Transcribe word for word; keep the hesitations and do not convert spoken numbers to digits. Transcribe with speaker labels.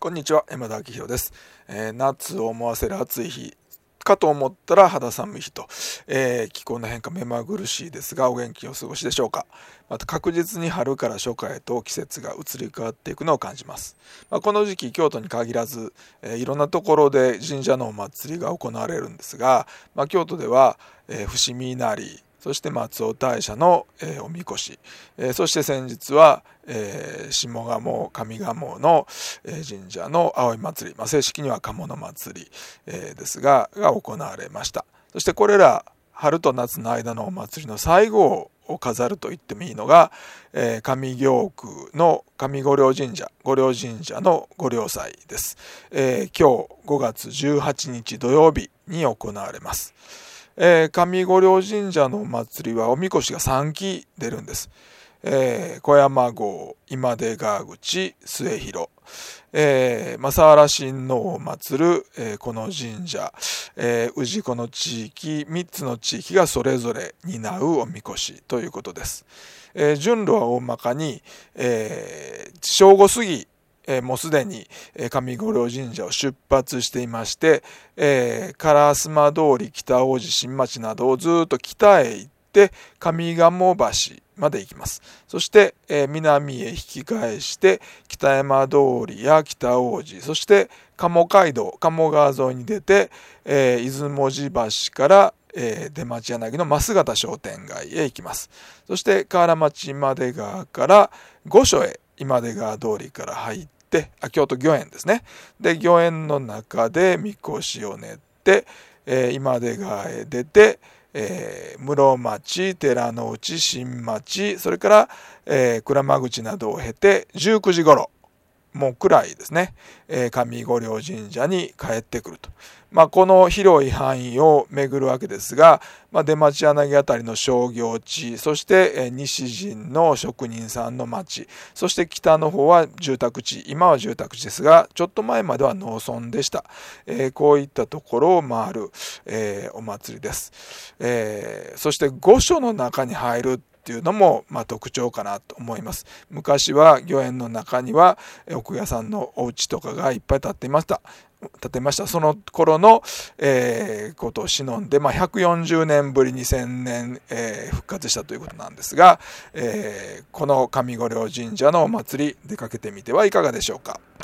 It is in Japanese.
Speaker 1: こんにちは、山田明宏です。えー、夏を思わせる暑い日かと思ったら肌寒い日と、えー、気候の変化目まぐるしいですが、お元気にお過ごしでしょうか。また確実に春から初夏へと季節が移り変わっていくのを感じます。まあ、この時期、京都に限らず、えー、いろんなところで神社のお祭りが行われるんですが、まあ、京都では、えー、伏見稲荷、そして松尾大社の、えー、おみこし、えー、そして先日は、えー、下鴨上鴨の、えー、神社の葵祭り、まあ、正式には鴨の祭り、えー、ですがが行われました。そしてこれら春と夏の間のお祭りの最後を飾ると言ってもいいのが、えー、上京区の上御陵神社御陵神社の御陵祭です。えー、今日ごがつじゅうはちにち土曜日に行われます。えー、上御陵神社のお祭りはおみこしがさんき出るんです。えー、小山郷、今出川口、末広、えー、正原親王を祀る、えー、この神社、えー、氏子の地域、みっつの地域がそれぞれ担うおみこしということです。えー、順路は大まかに、えー、正午過ぎ、えー、もうすでに上御陵神社を出発していまして、えー、烏丸通り、北大路、新町などをずっと北へ行って上賀茂橋まで行きます。そして、えー、南へ引き返して北山通りや北大路、そして鴨街道、鴨川沿いに出て、えー、出雲路橋からえー、出町柳の増形商店街へ行きます。そして河原町今出川から御所へ今出川通りから入ってあ京都御苑ですね。で御苑の中でみこしを練って、えー、今出川へ出て、えー、室町、寺の内、新町、それから、えー、鞍馬口などを経てじゅうくじ頃、もう暗いですね、えー、上御陵神社に帰ってくると。まあ、この広い範囲を巡るわけですが、まあ、出町柳あたりの商業地、そして、えー、西陣の職人さんの町、そして北の方は住宅地、今は住宅地ですが、ちょっと前までは農村でした。えー、こういったところを回る、えー、お祭りです。えー、そして御所の中に入るっていうのも、まあ、特徴かなと思います。昔は御苑の中には奥屋さんのお家とかがいっぱい建っていました。建てました。その頃の、えー、ことを忍んで、まあ、ひゃくよんじゅうねんぶりにせんねん、えー、復活したということなんですが、えー、この上御陵神社のお祭り出かけてみてはいかがでしょうか。